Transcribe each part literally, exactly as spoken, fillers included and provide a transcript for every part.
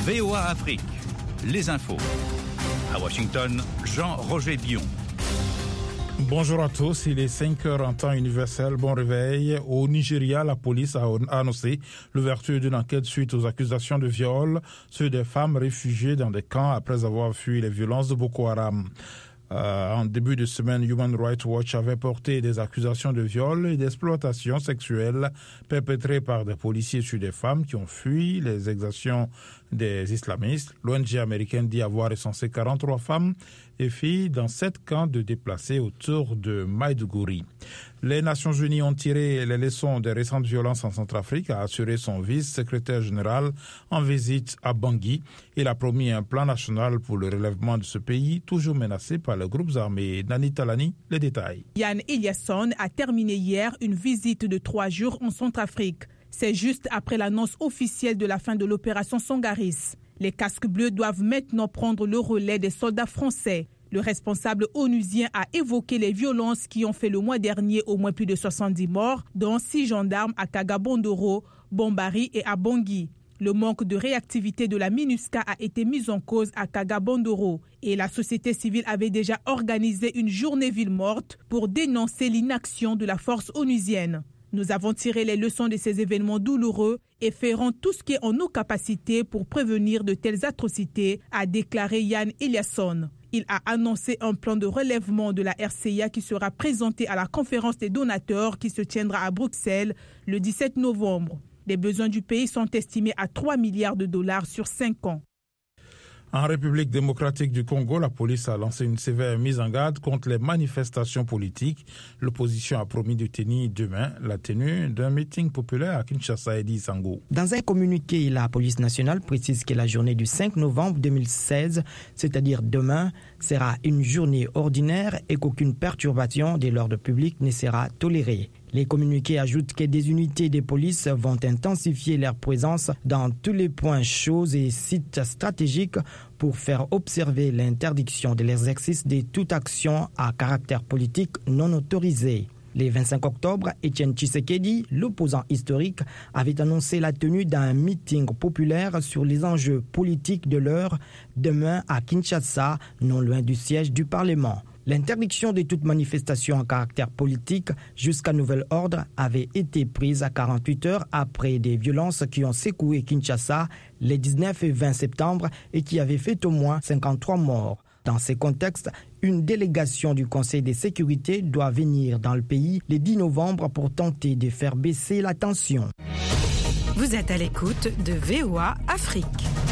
V O A Afrique, les infos. À Washington, Jean-Roger Bion. Bonjour à tous, il est cinq heures en temps universel, bon réveil. Au Nigeria, la police a annoncé l'ouverture d'une enquête suite aux accusations de viol sur des femmes réfugiées dans des camps après avoir fui les violences de Boko Haram. Euh, en début de semaine, Human Rights Watch avait porté des accusations de viol et d'exploitation sexuelle perpétrées par des policiers sur des femmes qui ont fui les exactions des islamistes. L'O N G américaine dit avoir recensé quarante-trois femmes et filles dans sept camps de déplacés autour de Maïdougouri. Les Nations Unies ont tiré les leçons des récentes violences en Centrafrique, a assuré son vice-secrétaire général en visite à Bangui. Il a promis un plan national pour le relèvement de ce pays, toujours menacé par les groupes armés. Nani Talani, les détails. Jan Eliasson a terminé hier une visite de trois jours en Centrafrique. C'est juste après l'annonce officielle de la fin de l'opération Sangaris. Les casques bleus doivent maintenant prendre le relais des soldats français. Le responsable onusien a évoqué les violences qui ont fait le mois dernier au moins plus de soixante-dix morts, dont six gendarmes à Kagabondoro, Bombari et à Bangui. Le manque de réactivité de la MINUSCA a été mis en cause à Kagabondoro et la société civile avait déjà organisé une journée ville morte pour dénoncer l'inaction de la force onusienne. Nous avons tiré les leçons de ces événements douloureux et ferons tout ce qui est en nos capacités pour prévenir de telles atrocités, a déclaré Jan Eliasson. Il a annoncé un plan de relèvement de la R C I A qui sera présenté à la conférence des donateurs qui se tiendra à Bruxelles le dix-sept novembre. Les besoins du pays sont estimés à trois milliards de dollars sur cinq ans. En République démocratique du Congo, la police a lancé une sévère mise en garde contre les manifestations politiques. L'opposition a promis de tenir demain la tenue d'un meeting populaire à Kinshasa et Sango. Dans un communiqué, la police nationale précise que la journée du cinq novembre deux mille seize, c'est-à-dire demain, sera une journée ordinaire et qu'aucune perturbation de l'ordre public ne sera tolérée. Les communiqués ajoutent que des unités de police vont intensifier leur présence dans tous les points chauds et sites stratégiques pour faire observer l'interdiction de l'exercice de toute action à caractère politique non autorisée. Le vingt-cinq octobre, Etienne Tshisekedi, l'opposant historique, avait annoncé la tenue d'un meeting populaire sur les enjeux politiques de l'heure demain à Kinshasa, non loin du siège du Parlement. L'interdiction de toute manifestation à caractère politique jusqu'à nouvel ordre avait été prise à quarante-huit heures après des violences qui ont secoué Kinshasa les dix-neuf et vingt septembre et qui avaient fait au moins cinquante-trois morts. Dans ces contextes, une délégation du Conseil de sécurité doit venir dans le pays le dix novembre pour tenter de faire baisser la tension. Vous êtes à l'écoute de V O A Afrique.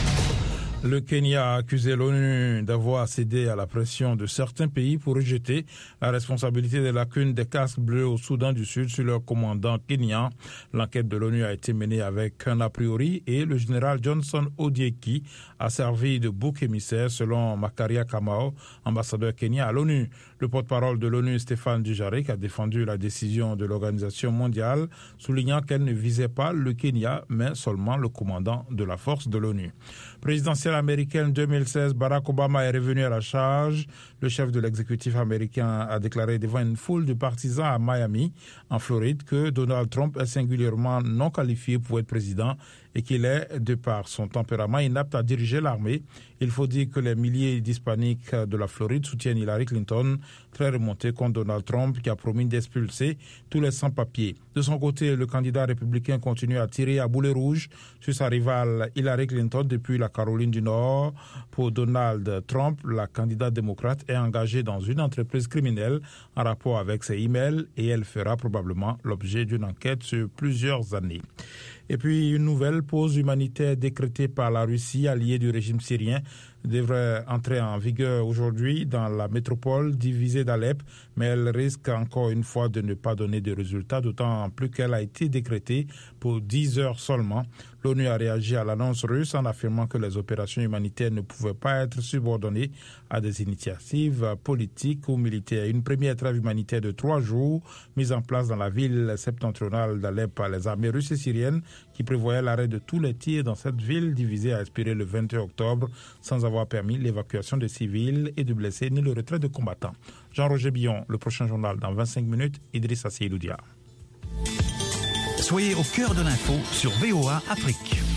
Le Kenya a accusé l'ONU d'avoir cédé à la pression de certains pays pour rejeter la responsabilité des lacunes des casques bleus au Soudan du Sud sur leur commandant kenyan. L'enquête de l'ONU a été menée avec un a priori et le général Johnson Odieki a servi de bouc émissaire selon Makaria Kamau, ambassadeur kenyan à l'ONU. Le porte-parole de l'ONU, Stéphane Dujarric, a défendu la décision de l'Organisation mondiale, soulignant qu'elle ne visait pas le Kenya, mais seulement le commandant de la force de l'ONU. Présidentielle américaine deux mille seize, Barack Obama est revenu à la charge. Le chef de l'exécutif américain a déclaré devant une foule de partisans à Miami, en Floride, que Donald Trump est singulièrement non qualifié pour être président et qu'il est, de par son tempérament, inapte à diriger l'armée. Il faut dire que les milliers d'Hispaniques de la Floride soutiennent Hillary Clinton, très remonté contre Donald Trump, qui a promis d'expulser tous les sans-papiers. De son côté, le candidat républicain continue à tirer à boulet rouge sur sa rivale Hillary Clinton depuis la Caroline du Nord. Pour Donald Trump, la candidate démocrate est engagée dans une entreprise criminelle en rapport avec ses emails et elle fera probablement l'objet d'une enquête sur plusieurs années. Et puis, une nouvelle pause humanitaire décrétée par la Russie, alliée du régime syrien, devrait entrer en vigueur aujourd'hui dans la métropole divisée d'Alep, mais elle risque encore une fois de ne pas donner de résultats, d'autant plus qu'elle a été décrétée pour dix heures seulement. L'ONU a réagi à l'annonce russe en affirmant que les opérations humanitaires ne pouvaient pas être subordonnées à des initiatives politiques ou militaires. Une première trêve humanitaire de trois jours mise en place dans la ville septentrionale d'Alep par les armées russes et syriennes qui prévoyait l'arrêt de tous les tirs dans cette ville divisée a expiré le vingt et un octobre sans avoir permis l'évacuation de civils et de blessés ni le retrait de combattants. Jean-Roger Bion, le prochain journal dans vingt-cinq minutes, Idrissa Seydoudia. Soyez au cœur de l'info sur V O A Afrique.